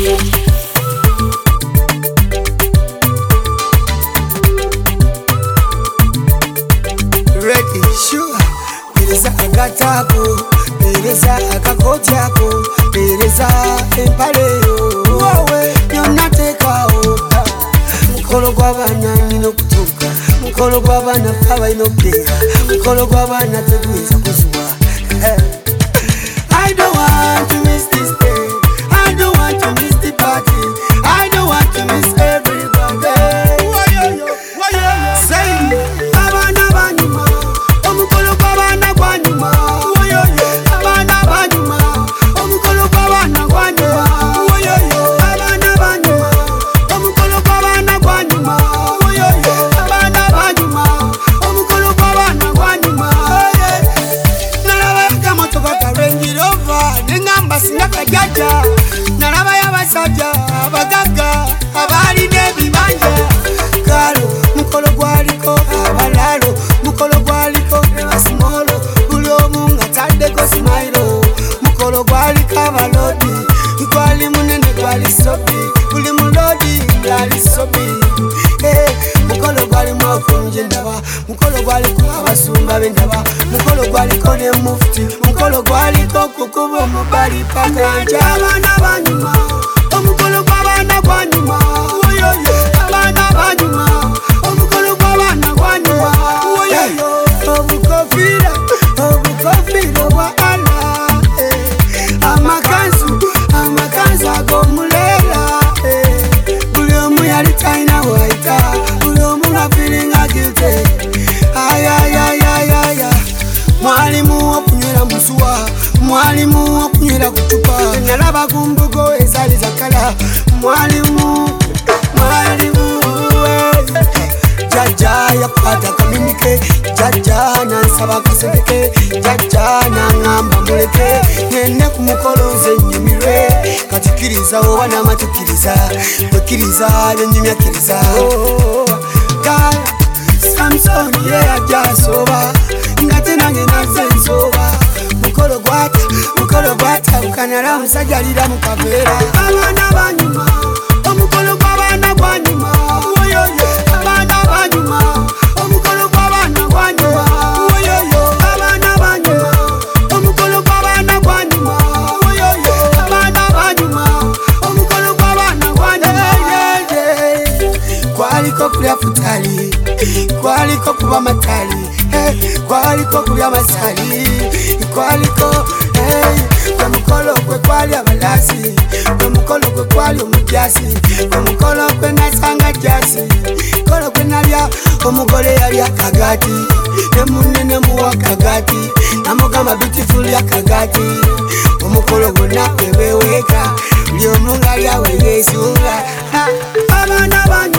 Ready, sure. Pereza agatako, pereza akakotyako, pereza empaleyo. Wowe yonatekawo. Mukolo gw'abaana nina okutuuka, mukolo gw'abaana abalina okubeera, mukolo gw'abaana teguyinza kuzuwa. I don't want to miss this day. I don't want to miss the party. I don't want to miss everybody. Say, abana banyuma, omukolo gw'abaana gwanyuma. Abana banyuma, omukolo gw'abaana gwanyuma. Abana banyuma, omukolo gw'abaana gwanyuma. Abana banyuma, omukolo gw'abaana gwanyuma. Nalaba kamotoka ka Range Rover, nengamba sinakajaja. Nalaba y'abasajja abagaga abalina ebibanja. Kalo mukolo gwaliko abalalo, mukolo gwaliko abasimolo, buli omu ng'ataddeko simayiro. Mukolo gwaliko abalodi, gwali munene gwali sobi, buli mulodi ng'ali sobi. Mukolo gwalimu akunje ndaba, mukolo gwaliko abasumba b'endaba, mukolo gwaliko ne mufti, mukolo gwaliko kukuba omubali paka nja. Abaana banyuma, omukolo gw'abaana gwanyuma. Abaana banyuma, omukolo gw'abaana gwanyuma. Obukofiira, obukofiira obwa Allah. Amakanzu ag'omuleera. Buli omu yali talina wayita, buli omu nga feelinga guilty. Ayayayayaya. Mwalimu okunywera musuwa, mwalimu okunywera kutupa. Nalaba ku mbugo ezaali zakala. Mwalimu Jajja yakwata kaminike, Jajja nansaba kaseke, Jajja nangamba muleke. Ngende ku mukolo nze nnyumirwe, katukiriza oba n'amatukiriza, wekkiriza byennyumyakiriza. Samusoni ye yajja asooba, ng'ate nange nazze nsooba. Mukolo gwatabukanala omusajja alira mu kaveera. Abaana banyuma, omukolo gw'abaana gwanyuma. Abaana banyuma, omukolo gw'abaana gwanyuma. Abaana banyuma, omukolo gw'abaana gwanyuma. Abaana banyuma, omukolo gw'abaana gwanyuma. Kwaliko kulya futali, kwaliko kuba matali, kwaliko kulya masali, kwaliko kwe mukolo kwe kwali abalasi, kwe mukolo kwe kwali omujasi, kwe mukolo kwe nasanga jasi, mukolo kwe nalya omugole yali akagati, ne munne ne muwa akagati, namugamba beautiful akagati. Omukolo gwonna kwe beweeka, buli omu nga ali awe yeesunga. Abaana bange